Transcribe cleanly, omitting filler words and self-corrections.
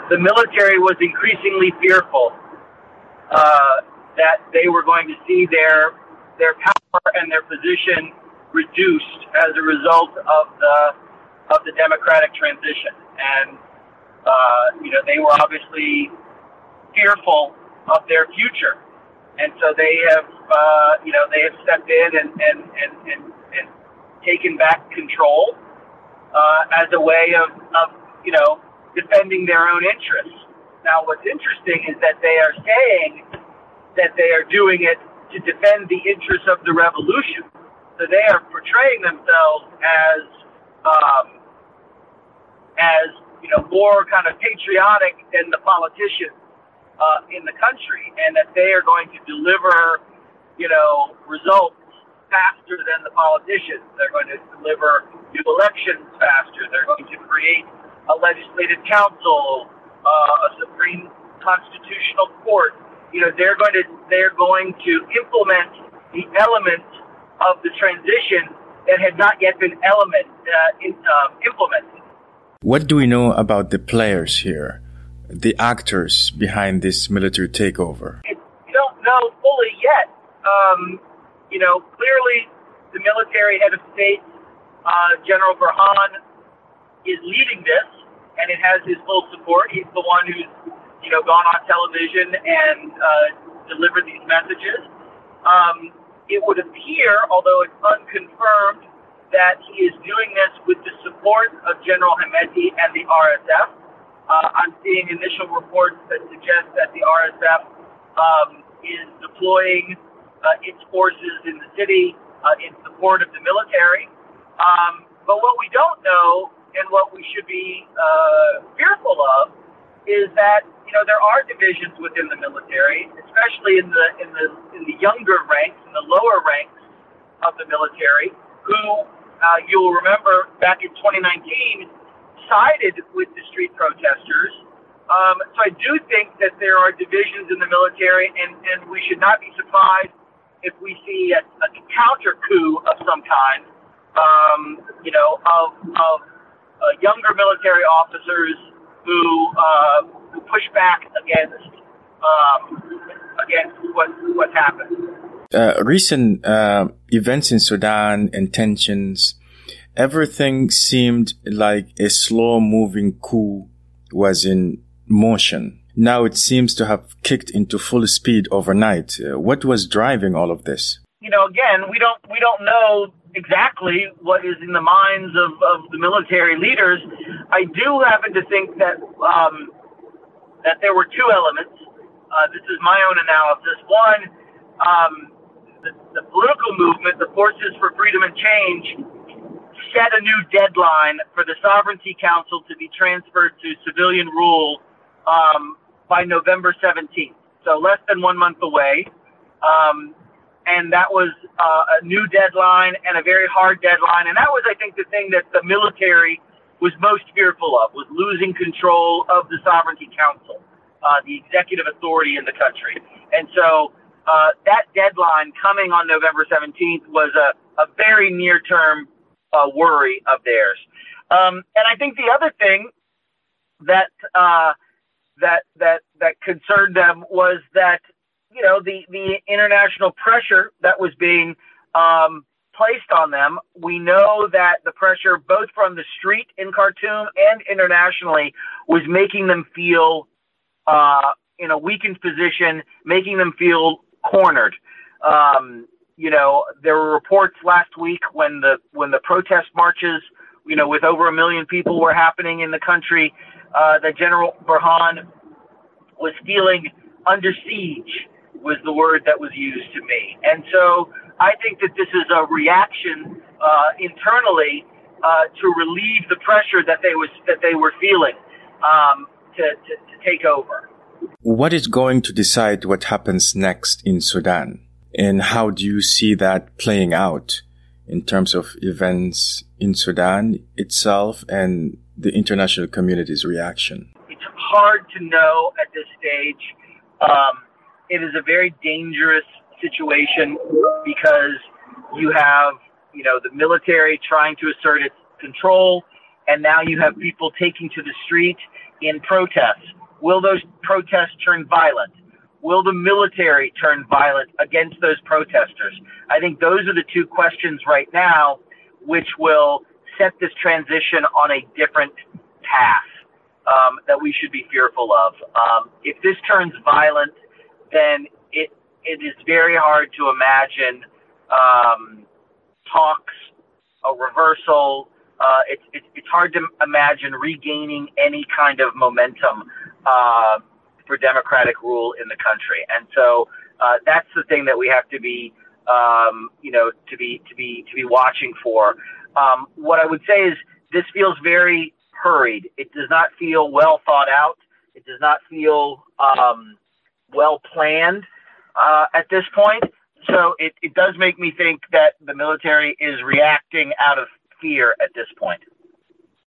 the military was increasingly fearful that they were going to see their power and their position reduced as a result of the democratic transition, and they were obviously fearful of their future, and so they have stepped in and taken back control as a way of defending their own interests. Now, what's interesting is that they are saying that they are doing it to defend the interests of the revolution. So they are portraying themselves as more kind of patriotic than the politicians in the country, and that they are going to deliver, results faster than the politicians. They're going to deliver new elections faster. They're going to create a legislative council, a Supreme Constitutional Court. They're going to implement the elements of the transition that had not yet been implemented. What do we know about the players here, the actors behind this military takeover? We don't know fully yet. Clearly the military head of state, General Burhan, is leading this, and it has his full support. He's the one who's, gone on television and delivered these messages. It would appear, although it's unconfirmed, that he is doing this with the support of General Hemedti and the RSF. I'm seeing initial reports that suggest that the RSF is deploying its forces in the city in support of the military. But what we don't know, and what we should be fearful of, is that there are divisions within the military, especially in the younger ranks, in the lower ranks of the military, who you'll remember back in 2019 sided with the street protesters. So I do think that there are divisions in the military, and we should not be surprised if we see a counter coup of some kind, of younger military officers who push back against what's happened. Recent events in Sudan and tensions, everything seemed like a slow-moving coup was in motion. Now it seems to have kicked into full speed overnight. What was driving all of this? Again, we don't know exactly what is in the minds of the military leaders. I do happen to think that that there were two elements. This is my own analysis. One, the political movement, the Forces for Freedom and Change, set a new deadline for the Sovereignty Council to be transferred to civilian rule by November 17th, so less than 1 month away. And that was a new deadline and a very hard deadline. And that was, I think, the thing that the military was most fearful of, was losing control of the Sovereignty Council, the executive authority in the country. And so that deadline coming on November 17th was a very near-term worry of theirs. And I think the other thing that concerned them was that, the international pressure that was being placed on them. We know that the pressure, both from the street in Khartoum and internationally, was making them feel in a weakened position, making them feel cornered. There were reports last week when the protest marches, with over 1 million people were happening in the country, that General Burhan was feeling under siege, was the word that was used to me. And so I think that this is a reaction internally to relieve the pressure that they were feeling to take over. What is going to decide what happens next in Sudan? And how do you see that playing out in terms of events in Sudan itself and the international community's reaction? It's hard to know at this stage. It is a very dangerous situation because you have, the military trying to assert its control, and now you have people taking to the street in protest will those protests turn violent? Will the military turn violent against those protesters? I think those are the two questions right now which will set this transition on a different path that we should be fearful of. If this turns violent, then it is very hard to imagine talks, a reversal. It's hard to imagine regaining any kind of momentum for democratic rule in the country, and so that's the thing that we have to be, to be watching for. What I would say is this feels very hurried. It does not feel well thought out. It does not feel well planned at this point. So it does make me think that the military is reacting out of fear at this point.